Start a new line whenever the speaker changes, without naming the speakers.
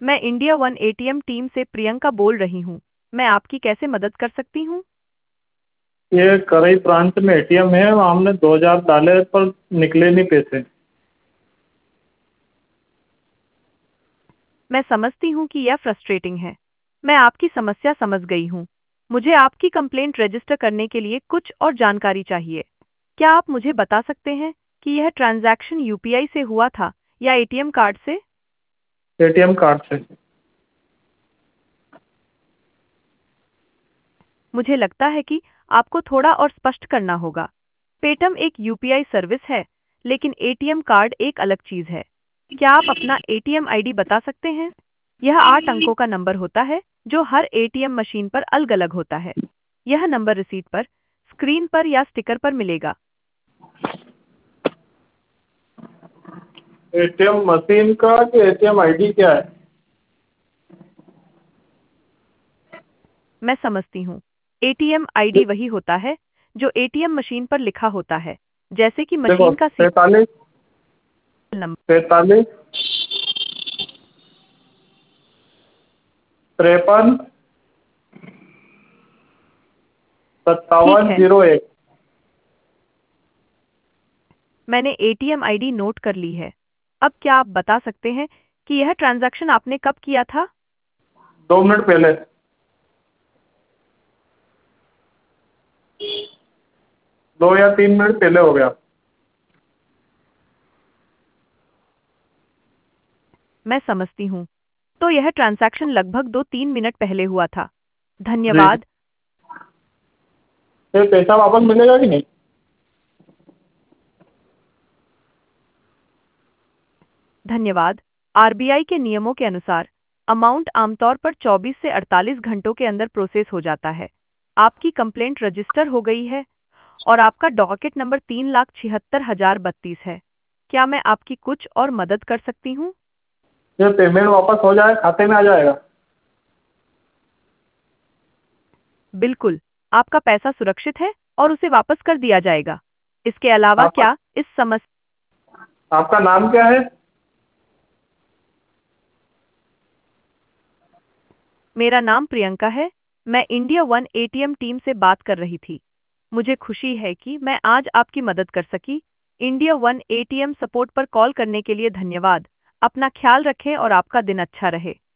मैं India one ATM team से प्रियंका बोल रही हूँ। मैं आपकी कैसे मदद कर सकती हूँ?
ये करई प्रांत में एटीएम है, वहाँ हमने 2000 डाले पर निकले नहीं पैसे।
मैं समझती हूँ कि यह फ्रस्ट्रेटिंग है। मैं आपकी समस्या समझ गई हूँ। मुझे आपकी कंप्लेंट रजिस्टर करने के लिए कुछ और जानकारी चाहिए। क्या आप मुझे बता सकते हैं कि यह ट्रांजैक्शन यूपीआई से हुआ था या एटीएम कार्ड से?
एटीएम कार्ड से।
मुझे लगता है कि आपको थोड़ा और स्पष्ट करना होगा। पेटीएम एक यूपीआई सर्विस है, लेकिन एटीएम कार्ड एक अलग चीज है। क्या आप अपना एटीएम आईडी बता सकते हैं? यह 8 अंकों का नंबर होता है जो हर एटीएम मशीन पर अलग-अलग होता है। यह नंबर रिसीट पर, स्क्रीन पर या स्टिकर पर मिलेगा।
एटीएम मशीन का कि एटीएम आईडी क्या है?
मैं समझती हूँ। एटीएम आईडी वही होता है जो एटीएम मशीन पर लिखा होता है, जैसे कि
देखो,
मशीन का सीरियल
43
नंबर।
43 53
ठीक
57
है,
01।
मैंने एटीएम आईडी नोट कर ली है। अब क्या आप बता सकते हैं कि यह ट्रांजैक्शन आपने कब किया था?
2 मिनट पहले। 2 या 3 मिनट पहले हो गया।
मैं समझती हूँ। तो यह ट्रांजैक्शन लगभग 2-3 मिनट पहले हुआ था।
जी।
धन्यवाद।
फिर पैसा वापस मिलेगा कि नहीं?
धन्यवाद। आरबीआई के नियमों के अनुसार अमाउंट आमतौर पर 24 से 48 घंटों के अंदर प्रोसेस हो जाता है। आपकी कंप्लेंट रजिस्टर हो गई है और आपका डॉकेट नंबर 3,76,032 है। क्या मैं आपकी कुछ और मदद कर सकती हूँ?
फिर पेमेंट वापस हो जाए, खाते में आ जाएगा?
बिल्कुल, आपका पैसा सुरक्षित है और उसे वापस कर दिया जाएगा। इसके अलावा
आपका
क्या इस समस्या?
आपका नाम क्या है?
मेरा नाम प्रियंका है। मैं इंडिया वन एटीएम टीम से बात कर रही थी। मुझे खुशी है कि मैं आज आपकी मदद कर सकी। इंडिया वन एटीएम सपोर्ट पर कॉल करने के लिए धन्यवाद। अपना ख्याल रखें और आपका दिन अच्छा रहे।